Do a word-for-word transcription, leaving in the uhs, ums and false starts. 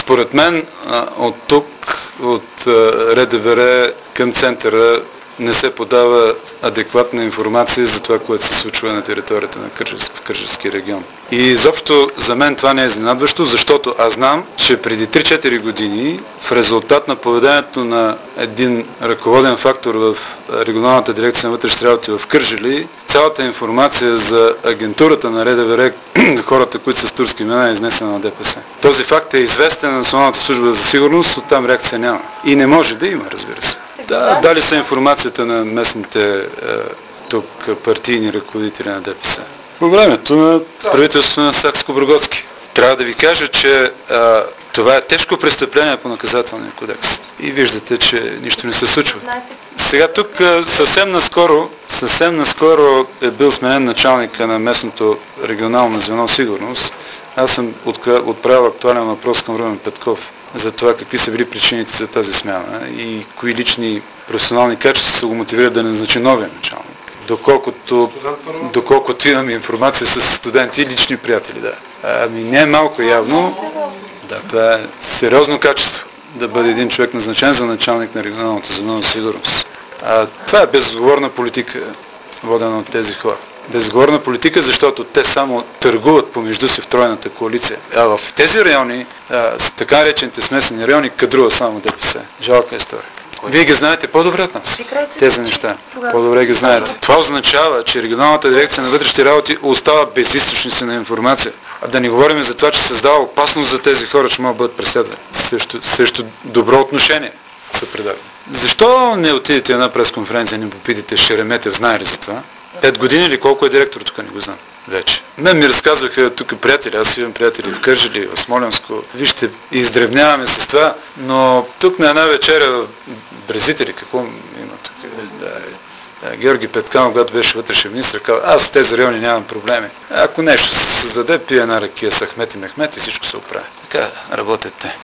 Според мен от тук, от РДВР към центъра не се подава адекватна информация за това, което се случва на територията на Кърджалийски, Кърджалийски регион. И изобщо за мен това не е изненадващо, защото аз знам, че преди три-четири години в резултат на поведението на един ръководен фактор в регионалната дирекция на вътрешните работи в Кърджали, цялата информация за агентурата на РДВР, хората, които са с турски имена, е изнесена на ДПС. Този факт е известен на Националната служба за сигурност, оттам реакция няма. И не може да има, разбира се. Да, дали са информацията на местните е, тук партийни ръководители на ДПС. По времето на правителството на Сакскобургготски. Трябва да ви кажа, че е, това е тежко престъпление по наказателния кодекс. И виждате, че нищо не се случва. Сега тук съвсем наскоро, съвсем наскоро е бил сменен началника на местното регионално звено сигурност. Аз съм отправил актуален въпрос към Румен Петков за това какви са били причините за тази смяна и кои лични професионални качества са го мотивирали да назначи новия началник. Доколкото, доколкото имам информация с студенти и лични приятели, да. Ами не е малко явно, да, това е сериозно качество да бъде един човек назначен за началник на регионалното звено за сигурност. А, това е безотговорна политика, водена от тези хора. Безотговорна политика, защото те само търгуват помежду си в тройната коалиция. А в тези райони, а, с така наречените смесени райони, кадрува само ДПС. Жалка история. Вие ги знаете по-добре от нас. Тези неща. По-добре ги знаете. Това означава, че регионалната дирекция на вътрешните работи остава без източници на информация. А да не говорим за това, че създава опасност за тези хора, че могат да бъдат преследвани. Срещу, срещу добро отношение са предадени. Защо не отидете на една пресконференция и не попитате Шереметев, знае ли за това? Пет години или колко е директор, тук не го знам вече. Мен ми разказваха тук приятели, аз имам приятели в Кърджали, в Смолянско. Вижте, издревняваме с това, но тук на една вечеря в Брезители, какво има тук? Да, да, Георги Петканов, когато беше вътрешен министър, казва, аз в тези райони нямам проблеми. Ако нещо се създаде, пия една ракия с Ахмет и Мехмет и всичко се оправи. Така работят те.